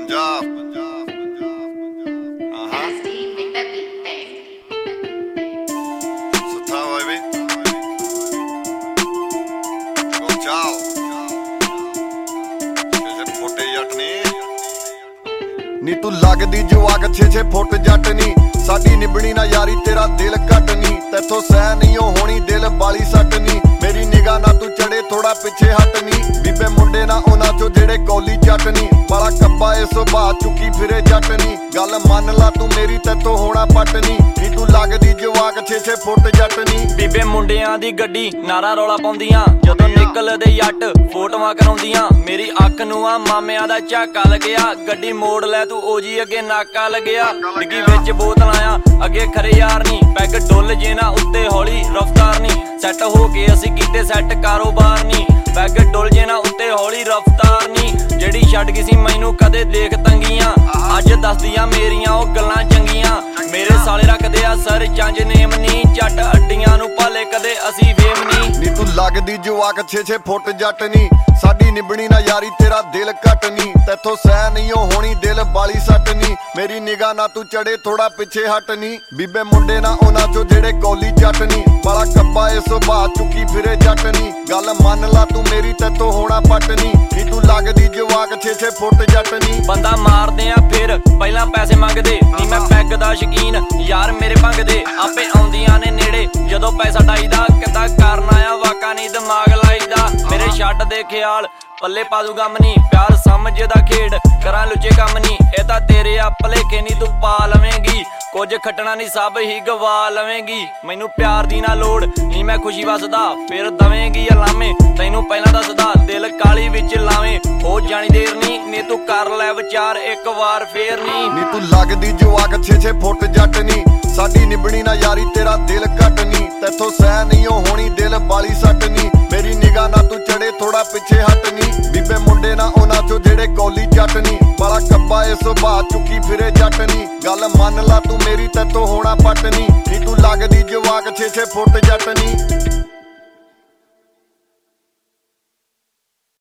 Punjab. Sutta baby. Go ciao. Che ਫੋਟੇ ਜੱਟ ਨੀ ਤੂੰ ਲੱਗਦੀ ਜਵਾਕ 6-6 ਫੁੱਟ ਜੱਟ ਨੀ ਸਾਡੀ ਨਿਭਣੀ ਨਾ ਯਾਰੀ ਤੇਰਾ ਦਿਲ ਘੱਟ ਨੀ ਤੈਥੋਂ ਸਹਿ ਨਹੀਂ ਹੋਣੀ ਦਿਲ ਬਾਲੀ ਸੱਟ ਨੀ ਮੇਰੀ ਨਿਗਾਹ ਨਾ ਤੂੰ ਚੜੇ ਥੋੜਾ ਪਿੱਛੇ ਹਟ ਨੀ ਬੀਬੇ ਮੁੰਡੇ ਨਾ ਉਹਨਾਂ ਚੋਂ ਜਿਹੜੇ ਕੌਲੀ ਜੱਟ ਨੀ ਬਾਲਾ ਕੱਬਾ ਇਹ ਸੁਭਾਅ ਚੁੱਕੀ ਫਿਰੇ ਜੱਟ ਨੀ ਗੱਲ ਮੰਨ ਲਾ ਤੂੰ ਮੇਰੀ ਤੈਥੋਂ ਹੋਣਾ ਪੱਟ ਨੀ ਤੂੰ ਲੱਗਦੀ ਜਵਾਕ 6-6 ਫੁੱਟ ਜੱਟ ਨੀ ਬੀਬੇ ਮੁੰਡਿਆਂ ਦੀ ਗੱਡੀ ਨਾਰਾ ਰੌਲਾ ਪਾਉਂਦੀਆਂ ਜਦੋਂ ਨਿਕਲਦੇ ਜੱਟ ਫੋਟੋਆਂ ਕਰਾਉਂਦੀਆਂ ਮੇਰੀ ਅੱਖ ਨੂੰ ਆ ਮਾਮਿਆਂ ਦਾ ਝਾਕਾ ਲੱਗਿਆ ਗੱਡੀ ਮੋੜ ਲੈ ਤੂੰ ਓਜੀ ਅੱਗੇ ਨਾਕਾ ਲੱਗਿਆ ਡਿੱਗੀ ਵਿੱਚ ਬੋਤਲ ਆਇਆ ਅੱਗੇ ਖਰੇ ਯਾਰ ਨੀ ਪੈਗ ਡੁੱਲ ਜੇ ਨਾ ਉੱਤੇ ਹੌਲੀ ਰਫਤਾਰ ਨੀ ਸੈੱਟ ਹੋ ਕੇ ਅਸੀਂ ਕੀਤੇ ਸੈੱਟ ਕਾਰੋਬਾਰ ਨੀ ਪੈਗ ਡੁੱਲ ਜੇ ਨਾ ਉੱਤੇ ਹੌਲੀ ਰਫਤਾਰ ਨੀ ਜਿਹੜੀ ਛੱਡ ਗਈ ਸੀ ਮੈਨੂੰ ਕਦੇ ਦੇਖ ਤੰਗੀਆਂ ਅੱਜ ਦੱਸਦੀਆਂ ਮੇਰੀਆਂ ਉਹ ਗੱਲਾਂ ਚੰਗੀਆਂ ਮੇਰੇ ਸਾਲੇ ਰੱਖਦੇ ਆ ਸਰ ਚੰਜ ਨੇਮ ਨੀ ਜੱਟ ਅੱਡੀਆਂ ਨੂੰ ਭਾਲੇ ਕਦੇ ਅਸੀਂ ਵੇਮ ਨੀ ਤੂੰ ਲੱਗਦੀ ਜਵਾਕ 6-6 ਫੁੱਟ ਜੱਟ ਨੀ ਸਾਡੀ ਨਿਭਣੀ ਨਾ ਯਾਰੀ ਤੇਰਾ ਦਿਲ ਘੱਟ ਨੀ ਤੈਥੋਂ ਸਹਿ ਨਹੀਂ ਹੋਣੀ ਦਿਲ ਬਾਲੀ ਸੱਟ ਨੀ ਮੇਰੀ ਨਿਗਾਹ ਨਾ ਤੂੰ ਚੜੇ ਥੋੜਾ ਪਿੱਛੇ ਹਟ ਨੀ ਬੀਬੇ ਮੁੰਡੇ ਨਾ ਉਹਨਾਂ ਚੋਂ ਜਿਹੜੇ ਕੌਲੀ ਜੱਟ ਨੀ ਬਾਲਾ ਕੱਬਾ ਇਹ ਸੁਭਾਅ ਚੁੱਕੀ ਫਿਰੇ ਜੱਟ ਨੀ ਗੱਲ ਮੰਨ ਲਾ ਤੂੰ ਮੇਰੀ ਤੈਥੋਂ ਹੋਣਾ ਪੱਟ ਨੀ ਤੂੰ ਲੱਗਦੀ ਜਵਾਕ 6-6 ਫੁੱਟ ਜੱਟ ਨੀ ਬੰਦਾ ਮਾਰਦੇ ਆ ਫਿਰ ਪਹਿਲਾਂ ਪੈਸੇ ਮੰਗਦੇ ਨੀ ਮੈਂ ਪੈਗ ਦਾ ਸ਼ਕੀਨ ਯਾਰ ਮੇਰੇ ਭੰਗਦੇ ਆਪੇ ਆਉਂਦੀਆਂ ਨੇ ਨੇੜੇ ਜਦੋਂ ਪੈਸਾ ਡਾਈਦਾ ਕਿੱਦਾਂ ਕਰਨਾ ਆ ਵਾਕਾ ਨੀ ਦਿਮਾਗ ਲਾਈਦਾ ਮੇਰੇ ਛੱਡ ਦੇ ਖਿਆਲ ਪੱਲੇ ਪਾ ਦੂ ਗਮ ਨੀ ਪਿਆਰ ਸਮਝਦਾ ਖੇਡ ਕਰਾਂ ਲੁੱਚੇ ਕੰਮ ਨੀ ਇਹ ਤਾਂ ਤੇਰੇ ਆ ਭਲੇਖੇ ਨੀ ਤੂੰ ਪਾ ਲਵੇਂਗੀ ਕੁਝ ਖੱਟਣਾ ਨੀ ਸਭ ਹੀ ਗਵਾ ਲਵੇਂਗੀ ਮੈਨੂੰ ਪਿਆਰ ਦੀ ਨਾ ਲੋੜ ਨੀ ਮੈਂ ਖੁਸ਼ੀ ਵਸਦਾ ਫਿਰ ਦਵੇਂਗੀ ਅਲਾਮੇ ਤੈਨੂੰ ਪਹਿਲਾਂ ਦੱਸਦਾ ਦਿਲ ਕਾਲੀ ਵਿੱਚ ਲਾਵੇਂ ਹੋ ਜਾਣੀ ਦੇਰ ਨੀ ਤੂੰ ਕਰ ਲੈ ਵਿਚਾਰ ਇੱਕ ਵਾਰ ਫੇਰ ਨੀ ਤੂੰ ਲੱਗਦੀ ਜਵਾਕ 6-6 ਫੁੱਟ ਜੱਟ ਨੀ ਸਾਡੀ ਨਿਭਣੀ ਨਾ ਯਾਰੀ ਤੇਰਾ ਦਿਲ ਘੱਟ ਨੀ ਤੈਥੋਂ ਸਹਿ ਨਹੀਂ ਹੋਣੀ ਦਿਲ ਬਾਲੀ ਸੱਟ ਨੀ ਮੇਰੀ ਨਿਗਾਹ ਨਾ ਤੂੰ ਚੜੇ ਥੋੜਾ ਪਿੱਛੇ ਹਟ ਨੀ ਬੀਬੇ ਮੁੰਡੇ ਨਾ ਉਹਨਾਂ ਚੋਂ ਜਿਹੜੇ ਕੌਲੀ ਜੱਟ ਨੀ ਬਾਲਾ ਕੱਬਾ ਇਹ ਸੁਭਾਅ ਚੁੱਕੀ ਫਿਰੇ ਜੱਟ ਨੀ ਗੱਲ ਮੰਨ ਲਾ ਤੂੰ ਮੇਰੀ ਤੈਥੋਂ ਹੋਣਾ ਪੱਟ ਨੀ ਤੂੰ ਲੱਗਦੀ ਜਵਾਕ 6-6 ਫੁੱਟ ਜੱਟ ਨੀ